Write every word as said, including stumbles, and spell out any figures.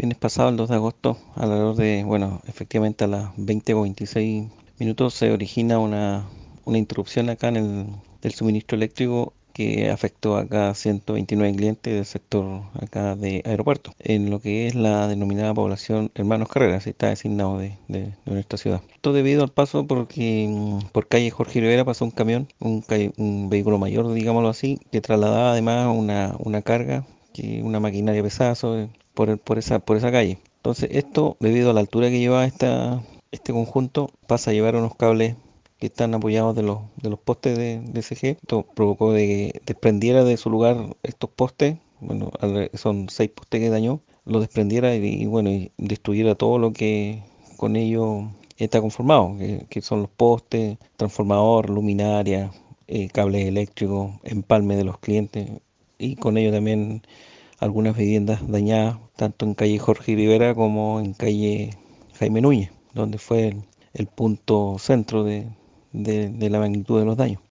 Viernes pasado, el dos de agosto, alrededor de, bueno, efectivamente a las veinte con veintiséis minutos se origina una, una interrupción acá en el del suministro eléctrico que afectó acá a ciento veintinueve clientes del sector acá de aeropuerto, en lo que es la denominada población Hermanos Carreras, así está designado de, de- de nuestra ciudad. Esto debido al paso porque mm, por calle Jorge Rivera pasó un camión, un, ca- un vehículo mayor, digámoslo así, que trasladaba además una, una carga, que una maquinaria pesada sobre- por, el- por esa, por esa calle. Entonces esto, debido a la altura que lleva esta, este conjunto, pasa a llevar unos cables que están apoyados de los, de los postes de, de C G. Esto provocó de que desprendiera de su lugar estos postes, bueno, alre- son seis postes que dañó, lo desprendiera y, y, bueno, y destruyera todo lo que con ello está conformado, que, que son los postes, transformador, luminaria, eh, cables eléctricos, empalme de los clientes y con ello también algunas viviendas dañadas, tanto en calle Jorge Rivera como en calle Jaime Núñez, donde fue el, el punto centro de, de- de la magnitud de los daños.